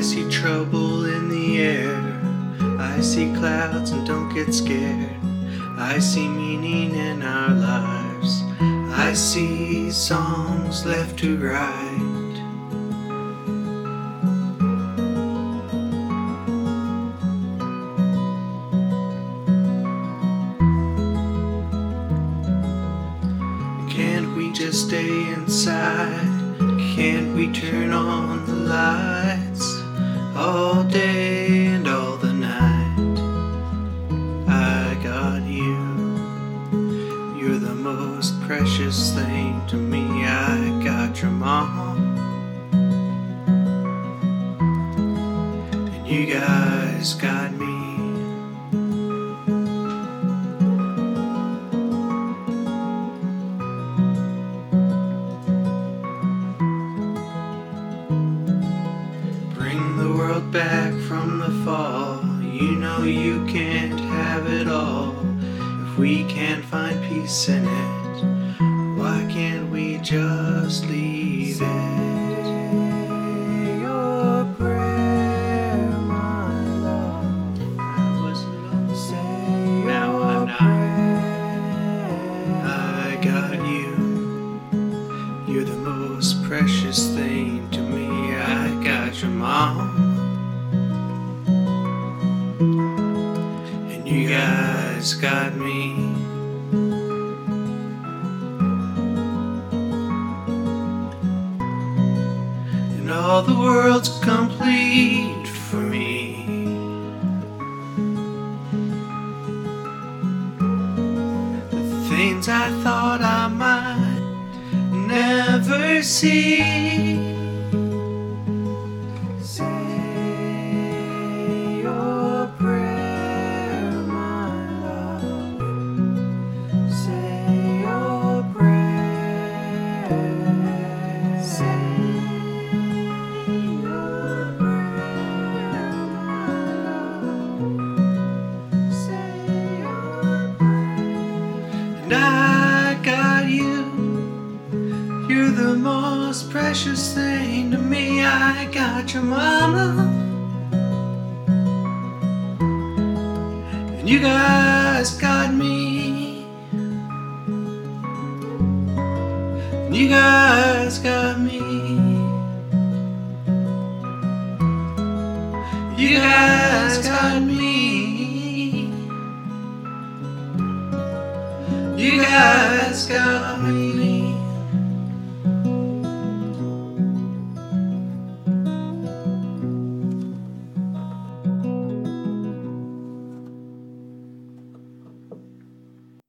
I see trouble in the air. I see clouds and don't get scared. I see meaning in our lives. I see songs left to write. Can't we just stay inside? Can't we turn on the lights all day and all the night? I got you. You're the most precious thing to me. I got your mom, and you guys got me. Bring the world back from the fall. You know you can't have it all. If we can't find peace in it, why can't we just leave it? Say your prayer, my love. I wasn't gonna say now I'm not. I got you. You're the most precious thing to me. I got your mom, and you guys got me. And all the world's complete for me. The things I thought I might never see. Say your prayer, my love. Say your prayer. Say your prayer, my love. Say your prayer. And I got you. You're the most precious thing to me. I got your mama, and you guys got me. And you guys got me. You guys got me. You guys got me.